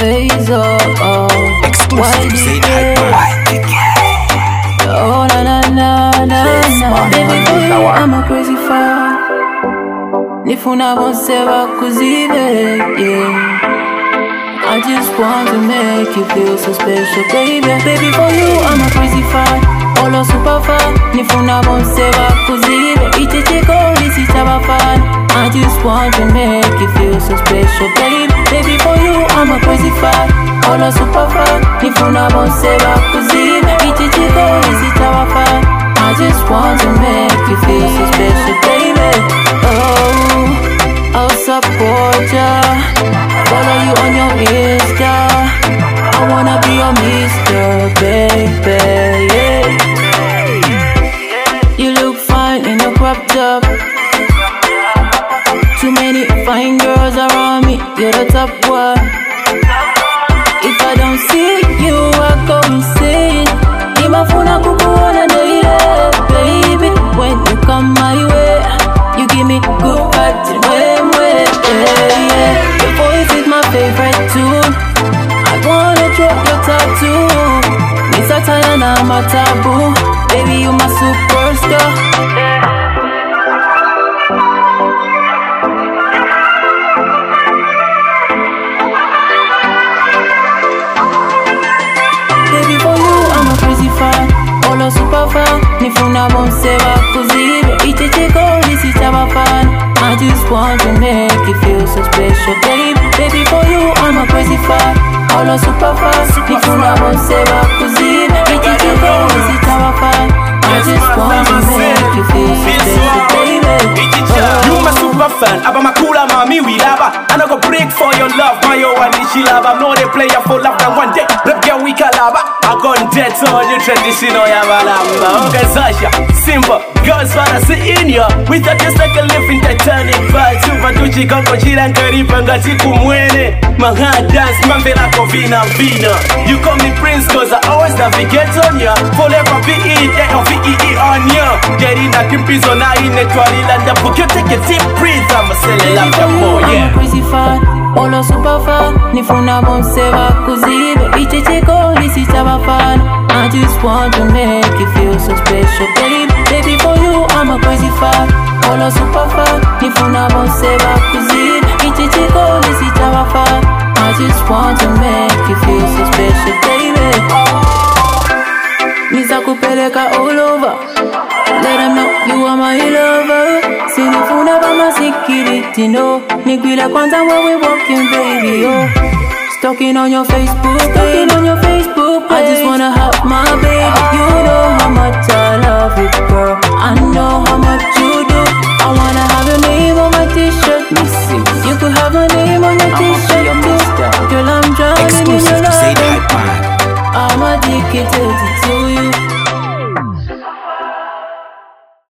face up. Exclusive, say Oh na na na na na. Baby, for you I'm a crazy fan. Nifuna bonseba kuzibe, yeah. I just want to make you feel so special, baby. Baby, for you I'm a crazy fan. Olo super fan. Nifuna bonseba kuzibe. Ichichiko lisi chaba fan. I just want to make you feel so special, baby. Baby, for you I'm a crazy fan. Olo super fan. Nifuna bonseba kuzibe. Ichichiko lisi chaba fan. I just want to make you feel so special, baby. Oh, I'll support ya. Follow you on your Insta. I wanna be your Mr. Baby, yeah. You look fine in a crop top. Too many fine girls around me, you're the top one. If I don't see you, I go insane. Imafuna kukuona daily, baby. When you come my way, you give me good vibes and yeah. Your voice is my favorite tune. I wanna drop your tattoo. Nisataya na matabu. Baby, you my superstar. Baby, for you I'm a crazy fan. Olo super fan. Nifuna bonseba kuzibe. Ichichiko lisi chaba fan. I just want to make you feel so special, baby. Baby, for you I'm a crazy fan. Olo super fan. Nifuna bonseba kuzibe. Ichichiko lisi chaba fan. I just want to make you feel so special, baby. You my super fan. Aba makula mami we lava. I no go break for your love. My yo and she lava. I'm not a player for love. Than one day. Rap girl we calaba. I gone dead on your traditional yabalamba. Okay, Sasha, simple. Girls wanna see in ya. We thought just like a living Titanic vibe. Super tuchi kanko jira nkaripa ngati kumwene. My hand dance, mambela kovina vina. You call me prince cause I always navigate on ya. Forever B-E-A-O-V-E-E on ya. Getting that kimpizo na inetwali landa. Book you take a deep breath. I'ma sell it like a boy, yeah. I'm a crazy fan. Olo super fan. Nifuna bonseba kuzibe. Ichichiko lisi chaba fan. I just want to make you feel so special, baby. Baby, for you I'm a crazy fan. Olo super fan. Nifuna bonseba kuzibe. Ichichiko lisi chaba fan. I just want to make you feel so special, baby. Nisa kupeleka all over. Let them know you are my lover. Sinifuna bama security, no. Nigwila kwanza when we walking, baby, oh. Stalking on your Facebook, I just wanna have my